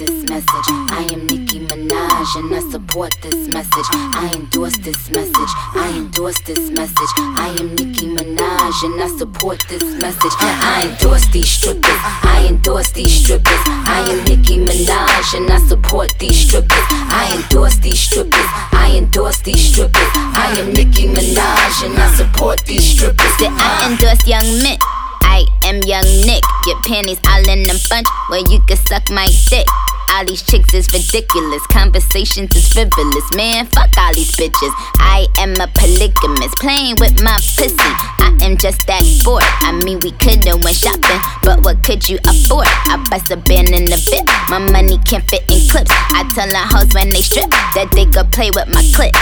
this message. I am Nicki Minaj and I support this message. I endorse this message. I endorse this message. I am Nicki Minaj and I support this message. I endorse these strippers. I endorse these strippers. I am Nicki Minaj and I support these strippers. I endorse these strippers. I endorse these strippers. I am Nicki Minaj and I support these strippers. I endorse young men. I am young Nick. Your panties all in a bunch where you can suck my dick. All these chicks is ridiculous, conversations is frivolous. Man, fuck all these bitches. I am a polygamist, playing with my pussy. I am just that bored. I mean, we could've went shopping, but what could you afford? I bust a band in the VIP, my money can't fit in clips. I tell the hoes when they strip that they could play with my clip.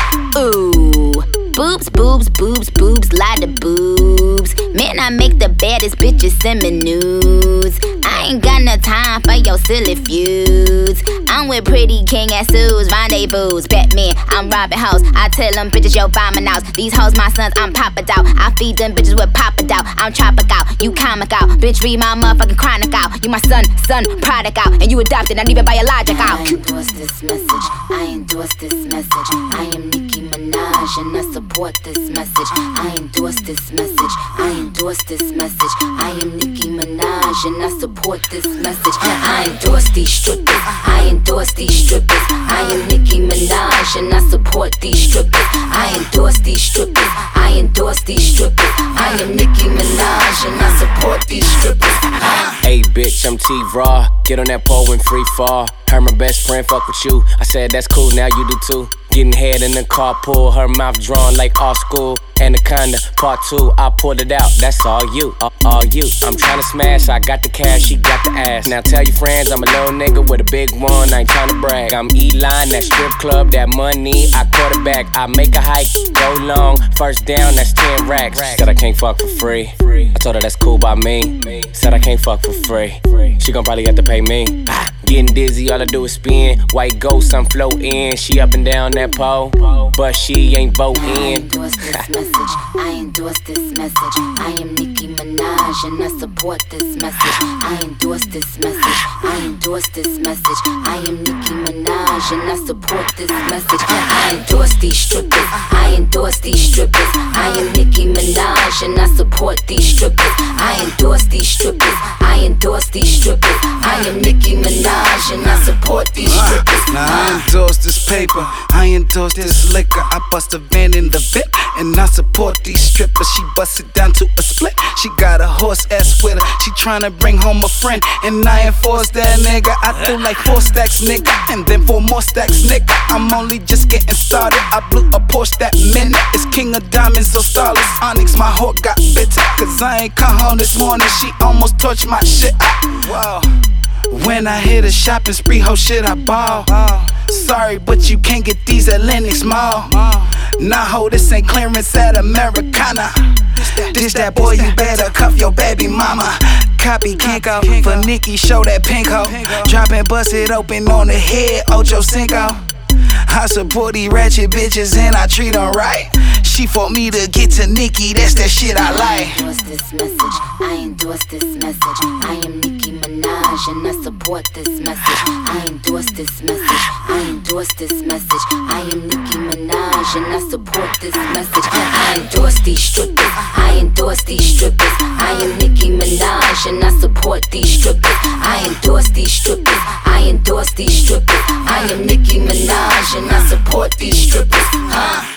Ooh, boobs, boobs, boobs, boobs, lot of boobs. Man, I make the baddest bitches send me nudes. I ain't got no time for your silly feuds. I'm with pretty King and Sue's rendezvous. Batman, I'm robbing hoes. I tell them bitches, yo, buy my house. These hoes, my sons, I'm Papa Dow. I feed them bitches with Papa Dow. I'm tropical, you comic out. Bitch, read my motherfucking chronic out. You my son, product out. And you adopted, not even biological. I endorse this message. I endorse this message. I am Nicki Minaj and I support this message. I endorse this message. I endorse this message. I am Nicki Minaj and I support this message. I endorse these strippers. I endorse these strippers. I am Nicki Minaj and I support these strippers. I endorse these strippers. I endorse these strippers. I am Nicki Minaj and I support these strippers. Hey bitch, I'm T-Raw. Get on that pole and free fall. Heard my best friend fuck with you. I said that's cool, now you do too. Getting head in the carpool, her mouth drawn like all school. Anaconda, part 2, I pulled it out, that's all you, all you. I'm tryna smash, I got the cash, she got the ass. Now tell your friends I'm a little nigga with a big one, I ain't tryna brag. I'm E-line, that strip club, that money, I quarterback. I make a hike, go long, first down, that's 10 racks. Said I can't fuck for free, I told her that's cool by me. Said I can't fuck for free, she gon' probably have to pay me. Getting dizzy, all I do is spin. White ghost, I'm floating. She up and down that pole, but she ain't voting. I endorse this message. I endorse this message. I am Nicki Minaj and I support this message. I endorse this message. I endorse this message. I am Nicki Minaj and I support this message. I endorse these strippers. I endorse these strippers. I am Nicki Minaj and I support these strippers. I endorse these strippers. I endorse these strippers. I am Nicki Minaj and I support these strippers. Now I endorse this paper, I endorse this liquor. I bust a van in the VIP and I support these strippers. She bust it down to a split. She got a horse ass with her. She tryna bring home a friend and I enforce that nigga. I threw like 4 stacks, nigga, and then 4 more stacks, nigga. I'm only just getting started. I blew a Porsche that minute. It's king of diamonds or starless onyx. My heart got bitter, cause I ain't come home this morning. She almost torched my shit. Wow. When I hit a shopping spree, ho shit I ball. Sorry, but you can't get these at Lenox Mall. Nah, ho, this ain't clearance at Americana. This that boy, you better cuff your baby mama. Copy Kinko, for Nicki, show that pink ho. Drop and bust it open on the head, Ocho Cinco. I support these ratchet bitches and I treat them right. She fought me to get to Nicki, that's that shit I like. I endorse this message. I endorse this message. I am Nicki Minaj and I support this message. I endorse this message. I endorse this message. I am Nicki Minaj and I support this message. I endorse these strippers. I endorse these strippers. I am Nicki Minaj and I support these strippers. I endorse these strippers. I endorse these strippers. I am Nicki Minaj and I support these strippers.